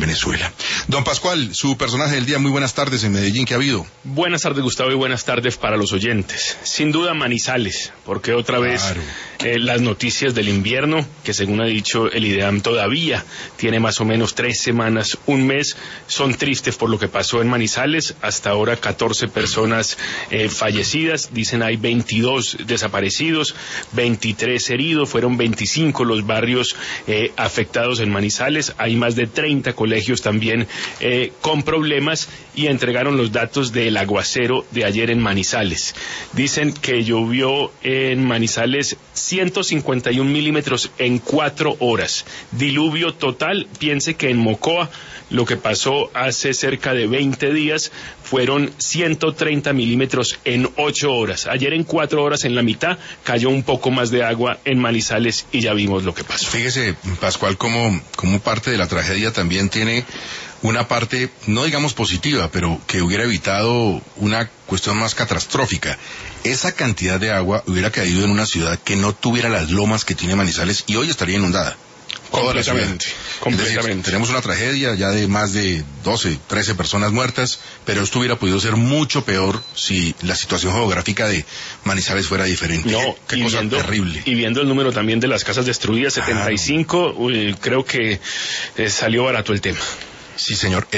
Venezuela. Don Pascual, su personaje del día, muy buenas tardes en Medellín, ¿qué ha habido? Buenas tardes, Gustavo, y buenas tardes para los oyentes. Sin duda Manizales, porque otra vez las noticias del invierno, que según ha dicho el IDEAM todavía tiene más o menos 3 semanas, un mes, son tristes por lo que pasó en Manizales. Hasta ahora 14 personas fallecidas, dicen hay 22 desaparecidos, 23 heridos, fueron 25 los barrios afectados en Manizales. Hay más de 30 colegios también con problemas, y entregaron los datos del aguacero de ayer en Manizales. Dicen que llovió en Manizales 151 milímetros en 4 horas. Diluvio total, piense que en Mocoa, lo que pasó hace cerca de 20 días, fueron 130 milímetros en 8 horas. Ayer en 4 horas, en la mitad, cayó un poco más de agua en Manizales y ya vimos lo que pasó. Fíjese, Pascual, como parte de la tragedia también tiene una parte, no digamos positiva, pero que hubiera evitado una cuestión más catastrófica. Esa cantidad de agua hubiera caído en una ciudad que no tuviera las lomas que tiene Manizales y hoy estaría inundada. Completamente. Es decir, tenemos una tragedia ya de más de 12, 13 personas muertas, pero esto hubiera podido ser mucho peor si la situación geográfica de Manizales fuera diferente. No, qué cosa terrible. Y viendo el número también de las casas destruidas, 75, creo que salió barato el tema. Sí, señor.